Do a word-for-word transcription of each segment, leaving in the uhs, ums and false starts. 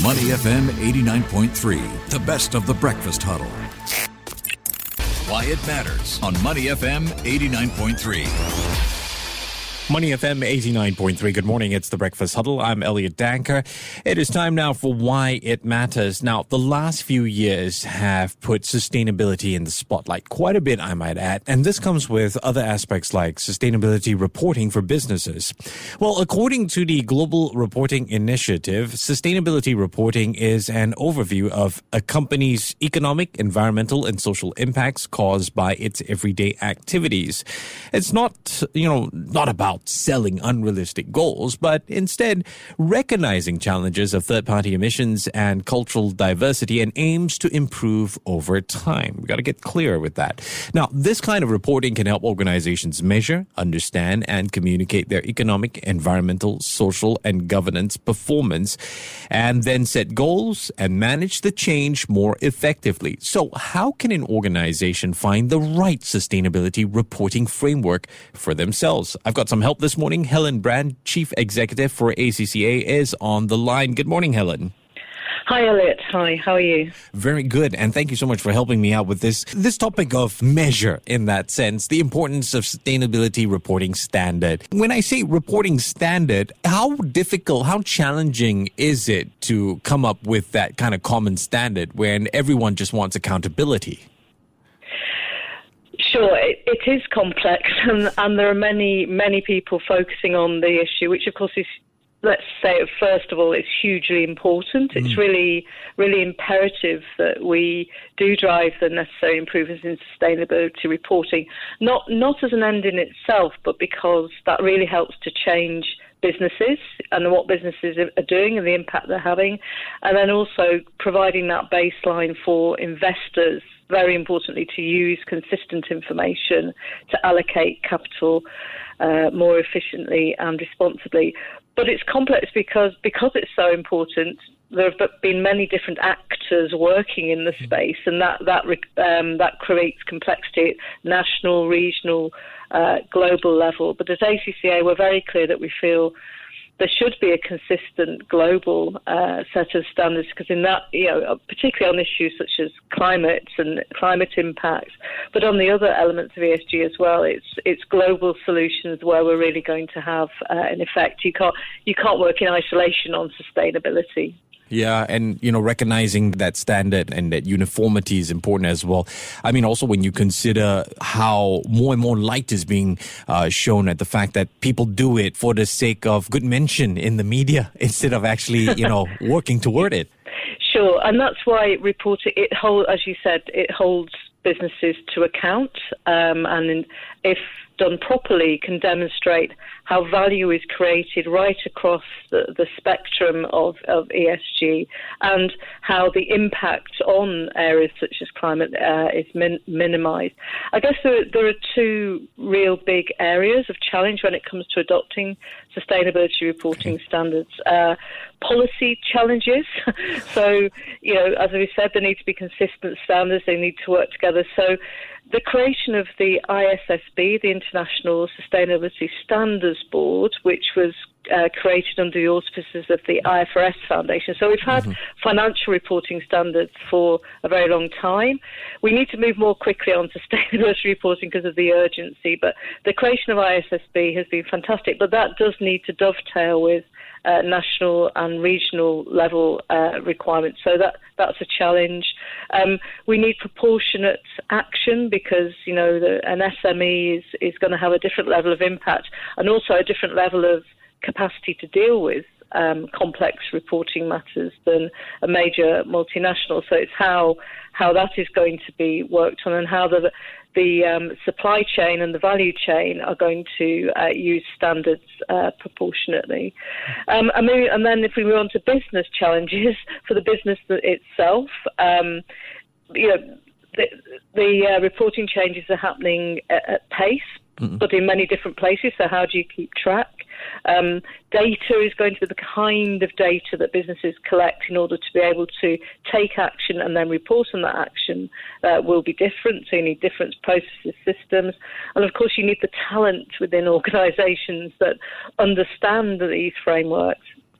Money F M eighty-nine point three, the best of the breakfast huddle. Why it matters on Money F M eighty-nine point three. Money F M eighty-nine point three. Good morning. It's the Breakfast Huddle. I'm Elliot Danker. It is time now for Why It Matters. Now, the last few years have put sustainability in the spotlight quite a bit, I might add. And this comes with other aspects like sustainability reporting for businesses. Well, according to the Global Reporting Initiative, sustainability reporting is an overview of a company's economic, environmental, and social impacts caused by its everyday activities. It's not, you know, not about selling unrealistic goals, but instead recognizing challenges of third-party emissions and cultural diversity and aims to improve over time. We've got to get clear with that. Now, this kind of reporting can help organizations measure, understand, and communicate their economic, environmental, social, and governance performance, and then set goals and manage the change more effectively. So how can an organization find the right sustainability reporting framework for themselves? I've got some help this morning. Helen Brand, Chief Executive for A C C A, is on the line. Good morning, Helen. Hi, Elliot. Hi, how are you? Very good, and thank you so much for helping me out with this this topic of measure in that sense, the importance of sustainability reporting standard. When I say reporting standard, how difficult, how challenging is it to come up with that kind of common standard when everyone just wants accountability? Sure, it, it is complex, and, and there are many, many people focusing on the issue, which of course is, let's say, first of all, it's hugely important. Mm. It's really, really imperative that we do drive the necessary improvements in sustainability reporting, not not as an end in itself, but because that really helps to change businesses and what businesses are doing and the impact they're having, and then also providing that baseline for investors, very importantly, to use consistent information to allocate capital uh, more efficiently and responsibly. But it's complex because because it's so important. There have been many different actors working in the space, and that that um, that creates complexity at national, regional, uh, global level. But at A C C A, we're very clear that we feel there should be a consistent global uh, set of standards, because in that, you know, particularly on issues such as climate and climate impacts, but on the other elements of E S G as well, it's it's global solutions where we're really going to have uh, an effect. You can't you can't work in isolation on sustainability. Yeah, and, you know, recognizing that standard and that uniformity is important as well. I mean, also when you consider how more and more light is being uh, shown at the fact that people do it for the sake of good mention in the media instead of actually, you know, working toward it. Sure, and that's why reporting, it hold, as you said, it holds businesses to account, um, and if done properly, can demonstrate how value is created right across the, the spectrum of, of E S G, and how the impact on areas such as climate uh, is min- minimised. I guess there, there are two real big areas of challenge when it comes to adopting sustainability reporting standards. Uh, policy challenges. So, you know, as we said, there need to be consistent standards. They need to work together. So the creation of the I S S B, the International Sustainability Standards Board, which was uh, created under the auspices of the I F R S Foundation. So we've had mm-hmm. financial reporting standards for a very long time. We need to move more quickly on sustainability reporting because of the urgency, but the creation of I S S B has been fantastic, but that does need to dovetail with Uh, national and regional level uh, requirements. So that that's a challenge. Um, we need proportionate action because, you know, the, an S M E is, is going to have a different level of impact and also a different level of capacity to deal with um, complex reporting matters than a major multinational. So it's how how that is going to be worked on and how the the um, supply chain and the value chain are going to uh, use standards uh, proportionately. Um, and, maybe, and then if we move on to business challenges for the business itself, um, you know, the, the uh, reporting changes are happening at, at pace, mm-hmm. but in many different places. So how do you keep track? Um, data is going to be the kind of data that businesses collect in order to be able to take action and then report on that action uh, will be different. So you need different processes, systems. And of course you need the talent within organisations that understand these frameworks.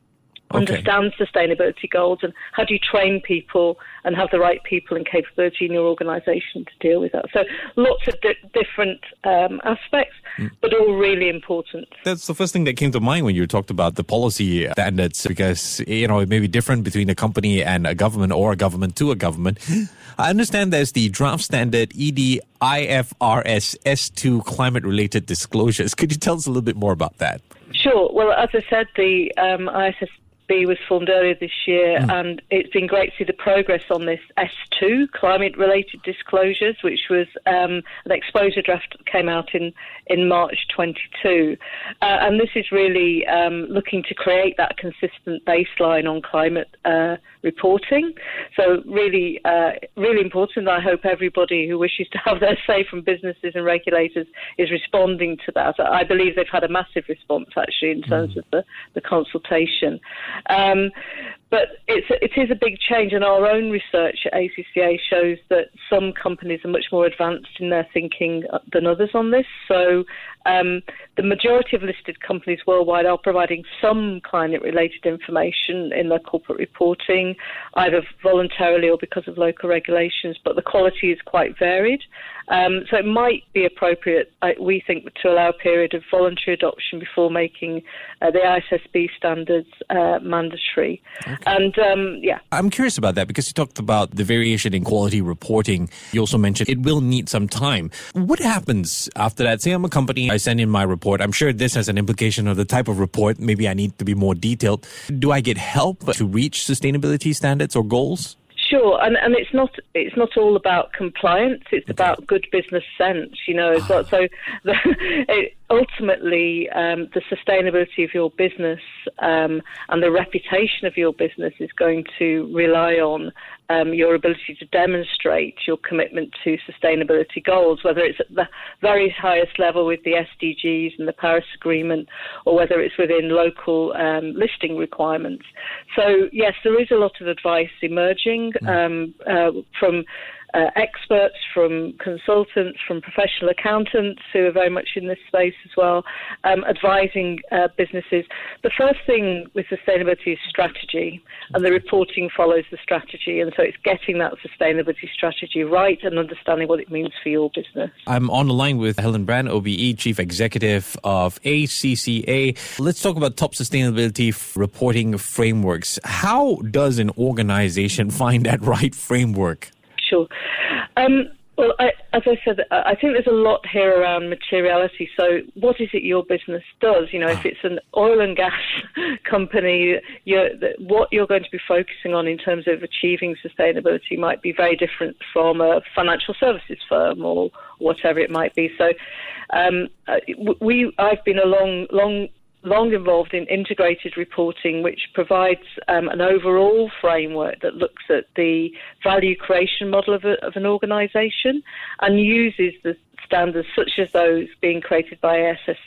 okay. understand sustainability goals, and how do you train people and have the right people and capability in your organisation to deal with that. So lots of di- different um, aspects, mm. but all really important. That's the first thing that came to mind when you talked about the policy standards, because, you know, it may be different between a company and a government, or a government to a government. I understand there's the draft standard E D I F R S S two climate-related disclosures. Could you tell us a little bit more about that? Sure. Well, as I said, the um, I S S B was formed earlier this year, mm. and it's been great to see the progress on this S two, climate-related disclosures, which was um, an exposure draft that came out in, in March twenty-two. Uh, and this is really um, looking to create that consistent baseline on climate uh, reporting. So really, uh, really important. I hope everybody who wishes to have their say from businesses and regulators is responding to that. I believe they've had a massive response, actually, in terms mm. of the, the consultation. Um, but it's, it is a big change, and our own research at A C C A shows that some companies are much more advanced in their thinking than others on this. So um, the majority of listed companies worldwide are providing some climate-related information in their corporate reporting, either voluntarily or because of local regulations, but the quality is quite varied. Um, so it might be appropriate, uh, we think, to allow a period of voluntary adoption before making uh, the I S S B standards uh, mandatory. Okay. And um, yeah. I'm curious about that, because you talked about the variation in quality reporting. You also mentioned it will need some time. What happens after that? Say I'm a company, I send in my report. I'm sure this has an implication of the type of report. Maybe I need to be more detailed. Do I get help to reach sustainability standards or goals? Sure, and, and it's not it's not all about compliance. It's okay. about good business sense, you know. So, so the, it, ultimately, um, the sustainability of your business um, and the reputation of your business is going to rely on um, your ability to demonstrate your commitment to sustainability goals, whether it's at the very highest level with the S D Gs and the Paris Agreement, or whether it's within local um, listing requirements. So, yes, there is a lot of advice emerging um, uh, from Uh, experts, from consultants, from professional accountants who are very much in this space as well, um, advising uh, businesses. The first thing with sustainability is strategy, and the reporting follows the strategy. And so it's getting that sustainability strategy right and understanding what it means for your business. I'm on the line with Helen Brand, O B E, Chief Executive of A C C A. Let's talk about top sustainability f- reporting frameworks. How does an organization find that right framework? Sure. Um, well, I, as I said, I think there's a lot here around materiality. So what is it your business does? You know, if it's an oil and gas company, you're, what you're going to be focusing on in terms of achieving sustainability might be very different from a financial services firm or whatever it might be. So um, we, I've been a long, long long involved in integrated reporting, which provides um, an overall framework that looks at the value creation model of, a, of an organisation and uses the standards such as those being created by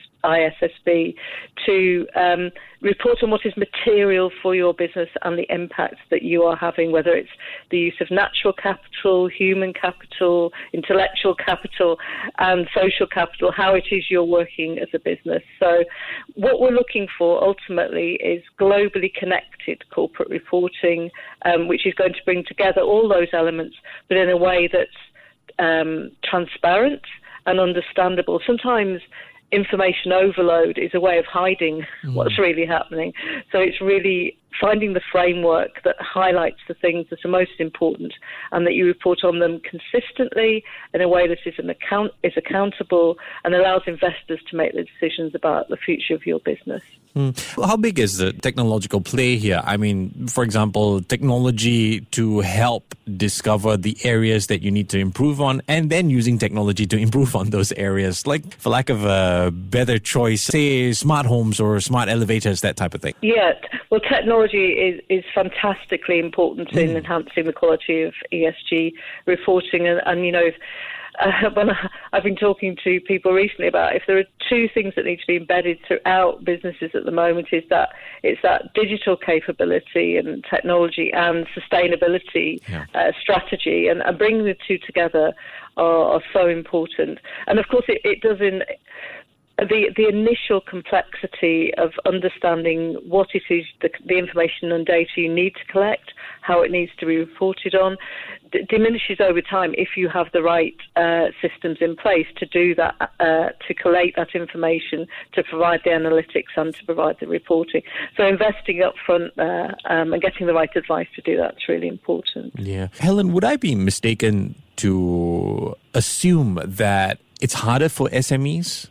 I S S B to um, report on what is material for your business and the impacts that you are having, whether it's the use of natural capital, human capital, intellectual capital, and social capital, how it is you're working as a business. So what we're looking for ultimately is globally connected corporate reporting, um, which is going to bring together all those elements, but in a way that's um, transparent and understandable. Sometimes information overload is a way of hiding mm. what's really happening. So it's really finding the framework that highlights the things that are most important and that you report on them consistently in a way that is an account is accountable and allows investors to make the decisions about the future of your business. Mm. How big is the technological play here? I mean, for example, technology to help discover the areas that you need to improve on, and then using technology to improve on those areas, like, for lack of a better choice, say smart homes or smart elevators, that type of thing. Yeah, well, technology is, is fantastically important mm. in enhancing the quality of E S G reporting. And, and you know, uh, when I, I've been talking to people recently about if there are two things that need to be embedded throughout businesses at the moment, is that it's that digital capability and technology and sustainability yeah. uh, strategy, and, and bringing the two together are, are so important. And of course, it, it does in the the initial complexity of understanding what it is, the, the information and data you need to collect, how it needs to be reported on, d- diminishes over time if you have the right uh, systems in place to do that, uh, to collate that information, to provide the analytics and to provide the reporting. So investing up front there um, and getting the right advice to do that is really important. Yeah. Helen, would I be mistaken to assume that it's harder for S M Es?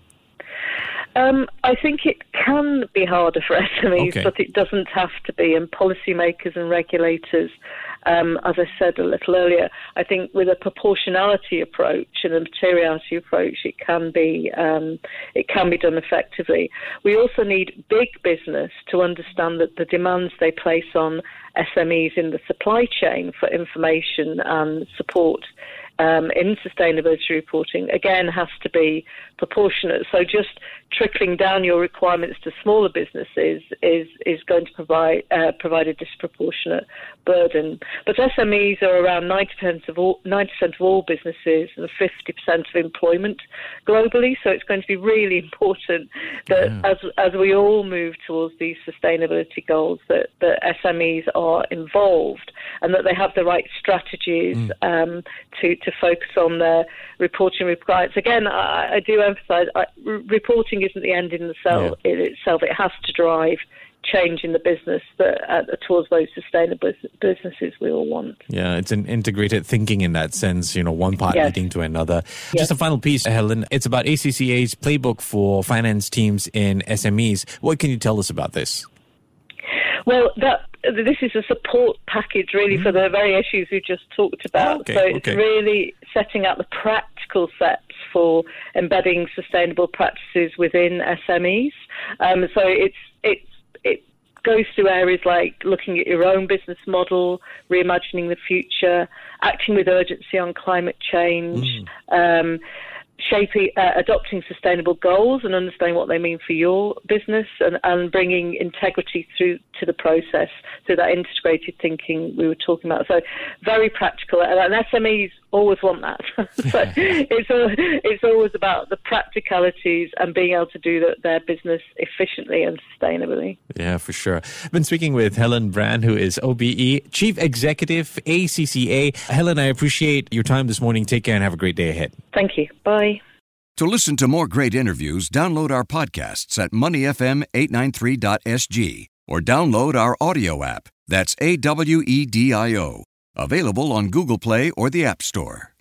Um, I think it can be harder for S M Es, okay. but it doesn't have to be. And policymakers and regulators, um, as I said a little earlier, I think with a proportionality approach and a materiality approach, it can be um, it can be done effectively. We also need big business to understand that the demands they place on S M Es in the supply chain for information and support Um, in sustainability reporting, again, has to be proportionate. So just trickling down your requirements to smaller businesses is is going to provide uh, provide a disproportionate burden. But S M Es are around ninety percent of all ninety percent of all businesses and fifty percent of employment globally. So it's going to be really important that yeah. as as we all move towards these sustainability goals, that, that S M Es are involved and that they have the right strategies mm. um, to to focus on their reporting requirements. Again, I, I do emphasise I, re- reporting isn't the end in itself. Yeah. In itself, it has to drive change in the business that uh, towards those sustainable businesses we all want. Yeah, it's an integrated thinking in that sense, you know, one part yes. leading to another. Yes. Just a final piece, Helen. It's about A C C A's playbook for finance teams in S M Es. What can you tell us about this? Well, that this is a support package really mm. for the very issues we just talked about. Oh, okay, so it's okay. really setting out the practical steps for embedding sustainable practices within S M Es. Um, so it's it's it goes through areas like looking at your own business model, reimagining the future, acting with urgency on climate change, mm. um, shaping, uh, adopting sustainable goals and understanding what they mean for your business, and, and bringing integrity through to the process, through that integrated thinking we were talking about. So very practical, and S M Es always want that. So it's all, it's always about the practicalities and being able to do the, their business efficiently and sustainably. Yeah, for sure. I've been speaking with Helen Brand, who is O B E Chief Executive, A C C A. Helen, I appreciate your time this morning. Take care and have a great day ahead. Thank you. Bye. To listen to more great interviews, download our podcasts at money f m eight nine three dot s g or download our audio app. That's A W E D I O. Available on Google Play or the App Store.